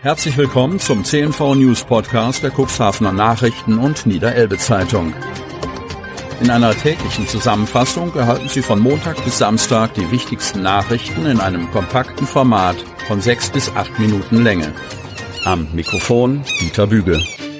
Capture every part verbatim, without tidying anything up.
Herzlich willkommen zum C N V News Podcast der Cuxhavener Nachrichten und Niederelbe Zeitung. In einer täglichen Zusammenfassung erhalten Sie von Montag bis Samstag die wichtigsten Nachrichten in einem kompakten Format von sechs bis acht Minuten Länge. Am Mikrofon Dieter Büge.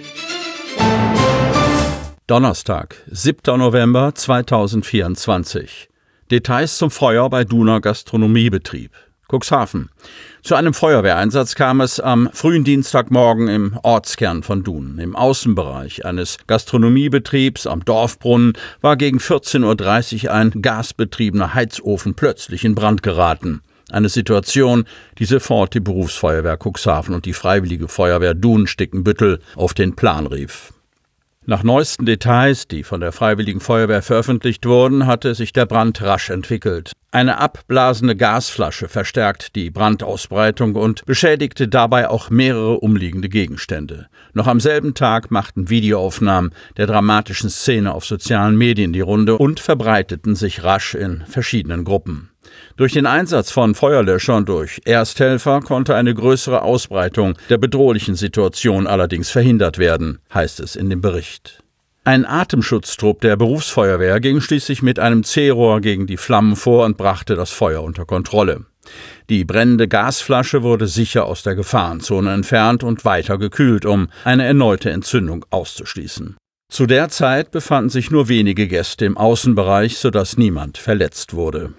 Donnerstag, siebter November zweitausendvierundzwanzig. Details zum Feuer bei Duner Gastronomiebetrieb. Cuxhaven. Zu einem Feuerwehreinsatz kam es am frühen Dienstagmorgen im Ortskern von Dun. Im Außenbereich eines Gastronomiebetriebs am Dorfbrunnen war gegen vierzehn Uhr dreißig ein gasbetriebener Heizofen plötzlich in Brand geraten. Eine Situation, die sofort die Berufsfeuerwehr Cuxhaven und die Freiwillige Feuerwehr Dun-Stickenbüttel auf den Plan rief. Nach neuesten Details, die von der Freiwilligen Feuerwehr veröffentlicht wurden, hatte sich der Brand rasch entwickelt. Eine abblasende Gasflasche verstärkt die Brandausbreitung und beschädigte dabei auch mehrere umliegende Gegenstände. Noch am selben Tag machten Videoaufnahmen der dramatischen Szene auf sozialen Medien die Runde und verbreiteten sich rasch in verschiedenen Gruppen. Durch den Einsatz von Feuerlöschern durch Ersthelfer konnte eine größere Ausbreitung der bedrohlichen Situation allerdings verhindert werden, heißt es in dem Bericht. Ein Atemschutztrupp der Berufsfeuerwehr ging schließlich mit einem C-Rohr gegen die Flammen vor und brachte das Feuer unter Kontrolle. Die brennende Gasflasche wurde sicher aus der Gefahrenzone entfernt und weiter gekühlt, um eine erneute Entzündung auszuschließen. Zu der Zeit befanden sich nur wenige Gäste im Außenbereich, sodass niemand verletzt wurde.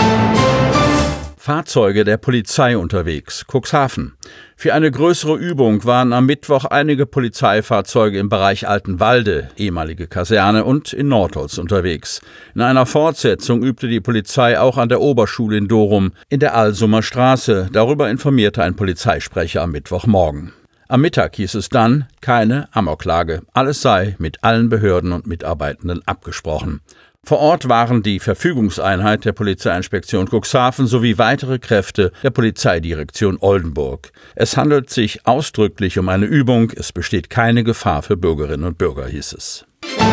Fahrzeuge der Polizei unterwegs. Cuxhaven. Für eine größere Übung waren am Mittwoch einige Polizeifahrzeuge im Bereich Altenwalde, ehemalige Kaserne, und in Nordholz unterwegs. In einer Fortsetzung übte die Polizei auch an der Oberschule in Dorum in der Alsumer Straße. Darüber informierte ein Polizeisprecher am Mittwochmorgen. Am Mittag hieß es dann, keine Amoklage. Alles sei mit allen Behörden und Mitarbeitenden abgesprochen. Vor Ort waren die Verfügungseinheit der Polizeiinspektion Cuxhaven sowie weitere Kräfte der Polizeidirektion Oldenburg. Es handelt sich ausdrücklich um eine Übung, es besteht keine Gefahr für Bürgerinnen und Bürger, hieß es.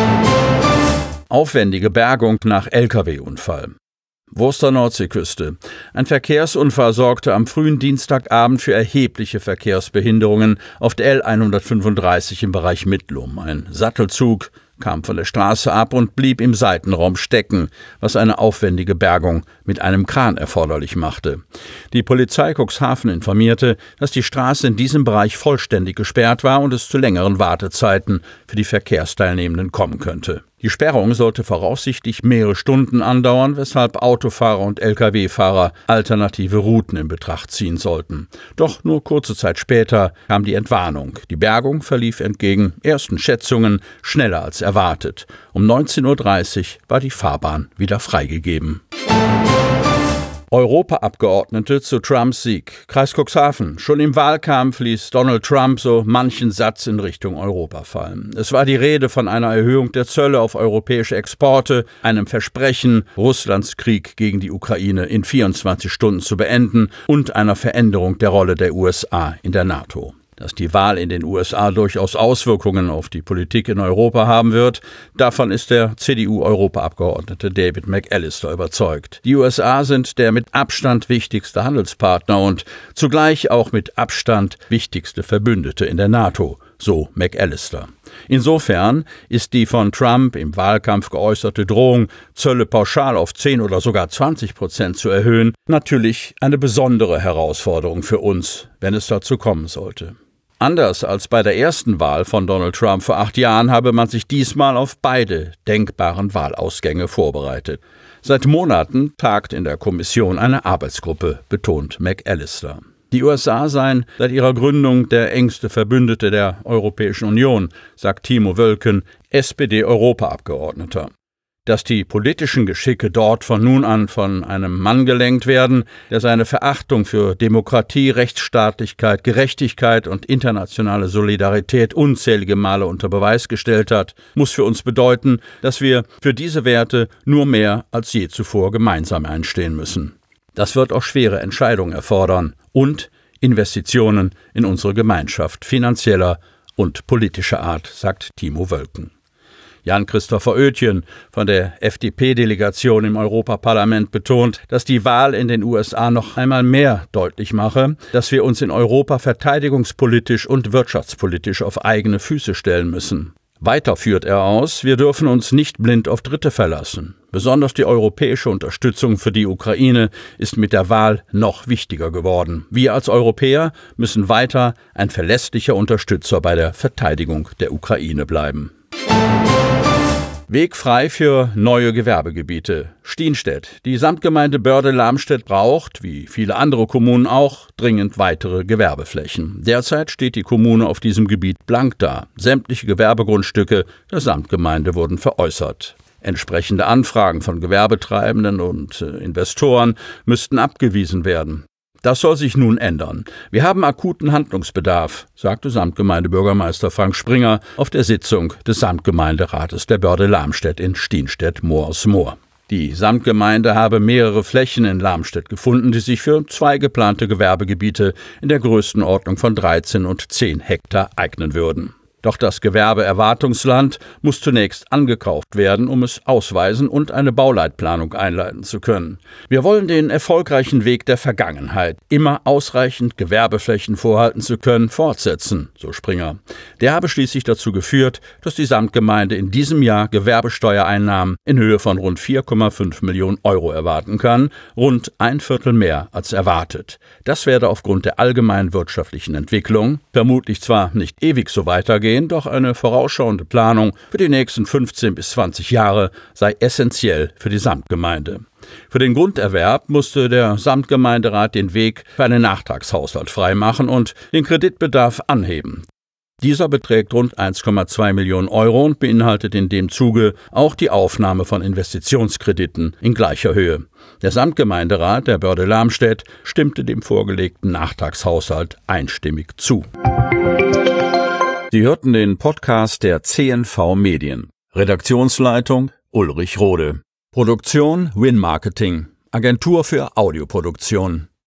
Aufwendige Bergung nach L K W-Unfall. Wurster Nordseeküste. Ein Verkehrsunfall sorgte am frühen Dienstagabend für erhebliche Verkehrsbehinderungen auf der L hundertfünfunddreißig im Bereich Mittlum. Ein Sattelzug kam von der Straße ab und blieb im Seitenraum stecken, was eine aufwendige Bergung mit einem Kran erforderlich machte. Die Polizei Cuxhaven informierte, dass die Straße in diesem Bereich vollständig gesperrt war und es zu längeren Wartezeiten für die Verkehrsteilnehmenden kommen könnte. Die Sperrung sollte voraussichtlich mehrere Stunden andauern, weshalb Autofahrer und L K W-Fahrer alternative Routen in Betracht ziehen sollten. Doch nur kurze Zeit später kam die Entwarnung. Die Bergung verlief entgegen ersten Schätzungen schneller als erwartet. Um neunzehn Uhr dreißig war die Fahrbahn wieder freigegeben. Europaabgeordnete zu Trumps Sieg. Kreis Cuxhaven. Schon im Wahlkampf ließ Donald Trump so manchen Satz in Richtung Europa fallen. Es war die Rede von einer Erhöhung der Zölle auf europäische Exporte, einem Versprechen, Russlands Krieg gegen die Ukraine in vierundzwanzig Stunden zu beenden und einer Veränderung der Rolle der U S A in der NATO. Dass die Wahl in den U S A durchaus Auswirkungen auf die Politik in Europa haben wird, davon ist der C D U-Europaabgeordnete David McAllister überzeugt. Die U S A sind der mit Abstand wichtigste Handelspartner und zugleich auch mit Abstand wichtigste Verbündete in der NATO, so McAllister. Insofern ist die von Trump im Wahlkampf geäußerte Drohung, Zölle pauschal auf zehn oder sogar zwanzig Prozent zu erhöhen, natürlich eine besondere Herausforderung für uns, wenn es dazu kommen sollte. Anders als bei der ersten Wahl von Donald Trump vor acht Jahren habe man sich diesmal auf beide denkbaren Wahlausgänge vorbereitet. Seit Monaten tagt in der Kommission eine Arbeitsgruppe, betont McAllister. Die U S A seien seit ihrer Gründung der engste Verbündete der Europäischen Union, sagt Timo Wölken, S P D-Europaabgeordneter. Dass die politischen Geschicke dort von nun an von einem Mann gelenkt werden, der seine Verachtung für Demokratie, Rechtsstaatlichkeit, Gerechtigkeit und internationale Solidarität unzählige Male unter Beweis gestellt hat, muss für uns bedeuten, dass wir für diese Werte nur mehr als je zuvor gemeinsam einstehen müssen. Das wird auch schwere Entscheidungen erfordern und Investitionen in unsere Gemeinschaft finanzieller und politischer Art, sagt Timo Wölken. Jan-Christopher Oetjen von der F D P-Delegation im Europaparlament betont, dass die Wahl in den U S A noch einmal mehr deutlich mache, dass wir uns in Europa verteidigungspolitisch und wirtschaftspolitisch auf eigene Füße stellen müssen. Weiter führt er aus, wir dürfen uns nicht blind auf Dritte verlassen. Besonders die europäische Unterstützung für die Ukraine ist mit der Wahl noch wichtiger geworden. Wir als Europäer müssen weiter ein verlässlicher Unterstützer bei der Verteidigung der Ukraine bleiben. Weg frei für neue Gewerbegebiete. Stienstedt. Die Samtgemeinde Börde-Lamstedt braucht, wie viele andere Kommunen auch, dringend weitere Gewerbeflächen. Derzeit steht die Kommune auf diesem Gebiet blank da. Sämtliche Gewerbegrundstücke der Samtgemeinde wurden veräußert. Entsprechende Anfragen von Gewerbetreibenden und äh, Investoren müssten abgewiesen werden. Das soll sich nun ändern. Wir haben akuten Handlungsbedarf, sagte Samtgemeindebürgermeister Frank Springer auf der Sitzung des Samtgemeinderates der Börde-Lamstedt in Stienstedt-Moers-Moor. Die Samtgemeinde habe mehrere Flächen in Lamstedt gefunden, die sich für zwei geplante Gewerbegebiete in der Größenordnung von dreizehn und zehn Hektar eignen würden. Doch das Gewerbeerwartungsland muss zunächst angekauft werden, um es ausweisen und eine Bauleitplanung einleiten zu können. Wir wollen den erfolgreichen Weg der Vergangenheit, immer ausreichend Gewerbeflächen vorhalten zu können, fortsetzen, so Springer. Der habe schließlich dazu geführt, dass die Samtgemeinde in diesem Jahr Gewerbesteuereinnahmen in Höhe von rund vier Komma fünf Millionen Euro erwarten kann, rund ein Viertel mehr als erwartet. Das werde aufgrund der allgemeinen wirtschaftlichen Entwicklung vermutlich zwar nicht ewig so weitergehen, doch eine vorausschauende Planung für die nächsten fünfzehn bis zwanzig Jahre sei essentiell für die Samtgemeinde. Für den Grunderwerb musste der Samtgemeinderat den Weg für einen Nachtragshaushalt freimachen und den Kreditbedarf anheben. Dieser beträgt rund eins Komma zwei Millionen Euro und beinhaltet in dem Zuge auch die Aufnahme von Investitionskrediten in gleicher Höhe. Der Samtgemeinderat der Börde-Lamstedt stimmte dem vorgelegten Nachtragshaushalt einstimmig zu. Sie hörten den Podcast der C N V Medien. Redaktionsleitung Ulrich Rode. Produktion Win Marketing, Agentur für Audioproduktion.